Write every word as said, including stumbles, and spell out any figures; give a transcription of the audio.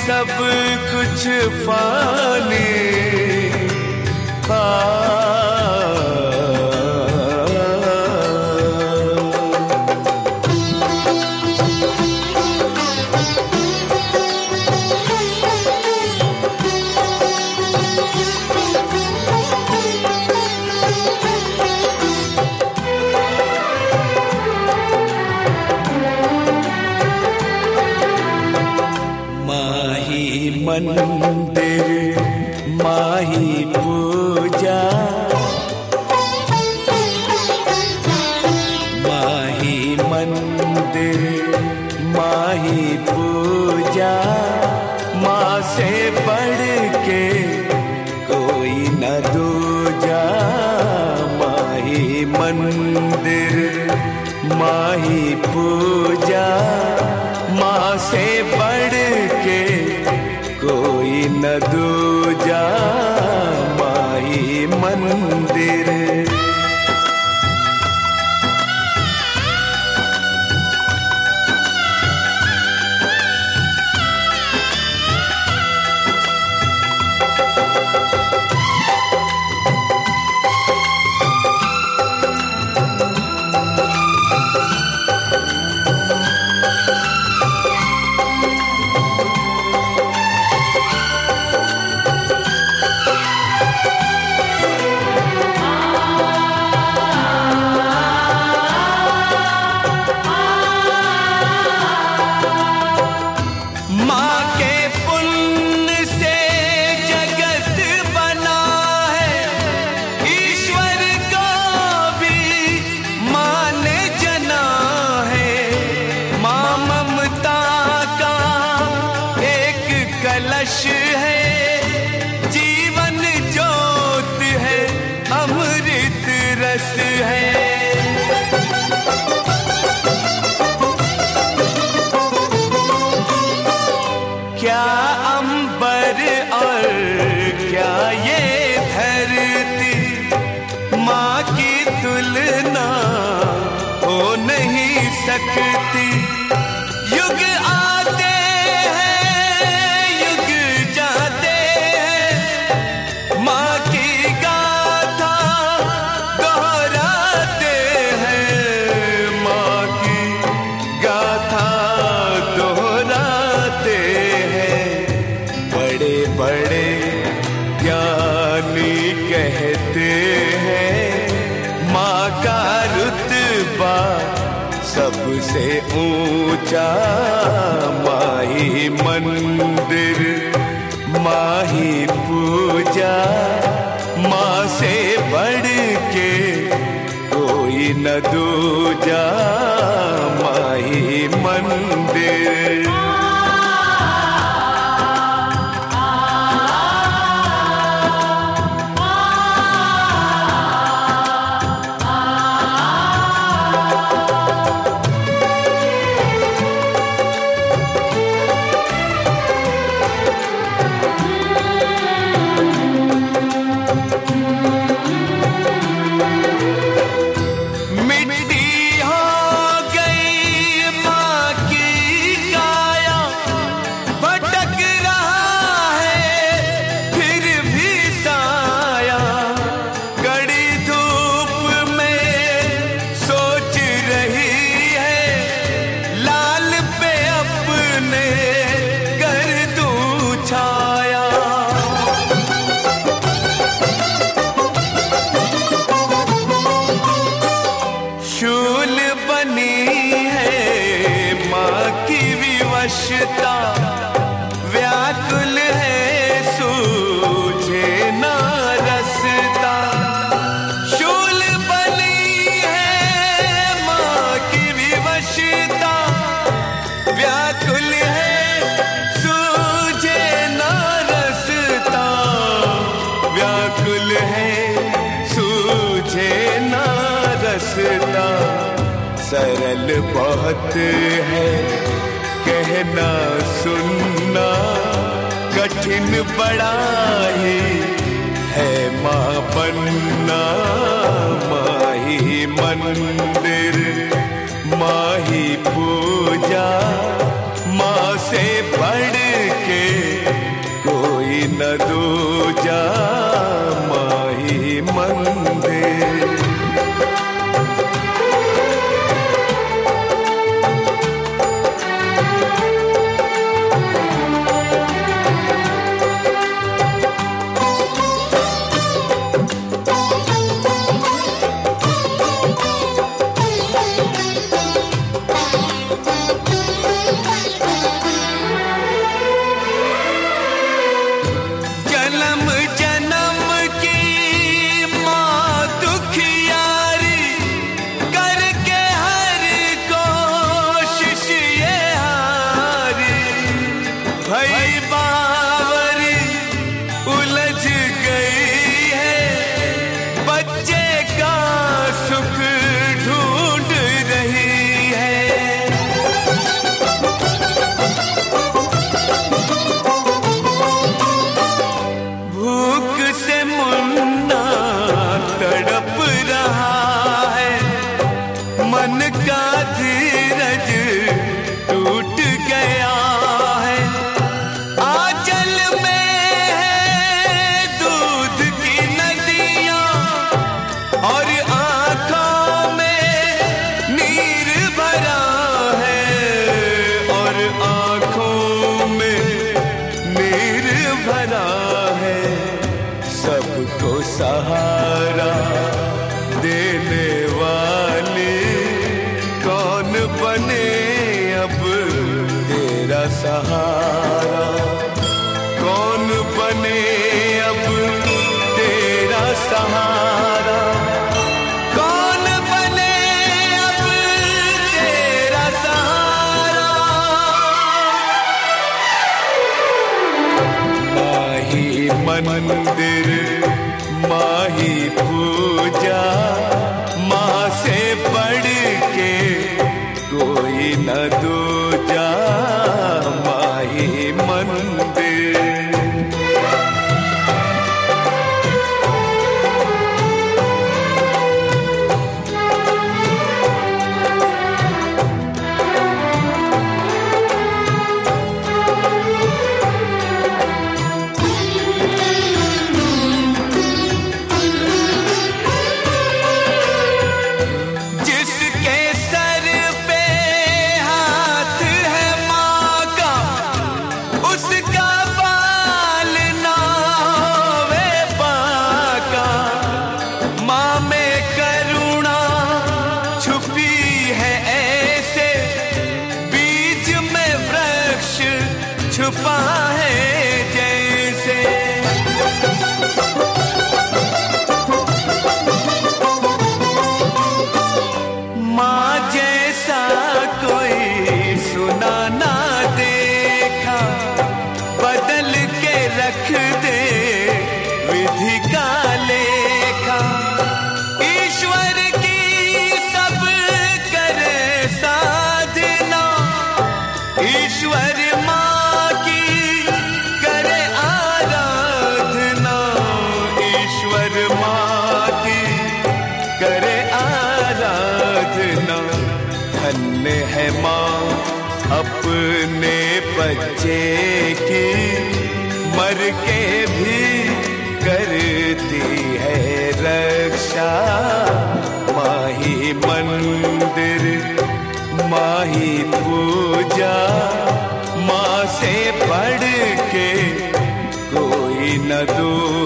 सब कुछ फानी। मंदिर माही पूजा, माही मंदिर माही पूजा, माँ से बढ़ के कोई न दूजा। माही मंदिर माही पूजा, माँ से बढ़ के कोई न दूजा। माही मंदिर है, जीवन ज्योत है, अमृत रस है। क्या अंबर और क्या ये धरती, माँ की तुलना हो नहीं सकती। युग आते बड़े ज्ञानी कहते हैं, माँ का रुतबा सबसे ऊंचा। माही मंदिर माही पूजा, माँ से बढ़ के कोई न दूजा। माही मंदिर शूल बनी है माँ की विवशता, व्याकुल है सूझे ना रसता। शूल बनी है माँ की विवशता, व्याकुल है सूझे ना रसता। व्याकुल है सूझे ना रसता। सरल बहुत है कहना सुनना, कठिन बड़ा ही है माँ बनना। माही मंदिर माही पूजा, माँ से बढ़ के न दूजा माही मंदिर। सहारा देने वाले कौन बने अब तेरा सहारा, कौन बने अब तेरा सहारा, कौन बने अब तेरा सहारा। माही मंदिर माही पूजा, माँ से बढ़ के कोई न दूजा माही मंदिर। छुपा है जैसे माँ जैसा कोई सुना ना देखा, बदल के रख दे विधि का लेखा। ईश्वर की सब करे साधना, ईश्वर धन्य है माँ अपने बच्चे की, मर के भी करती है रक्षा। माही मंदिर माही पूजा, माँ से बढ़ के कोई न दो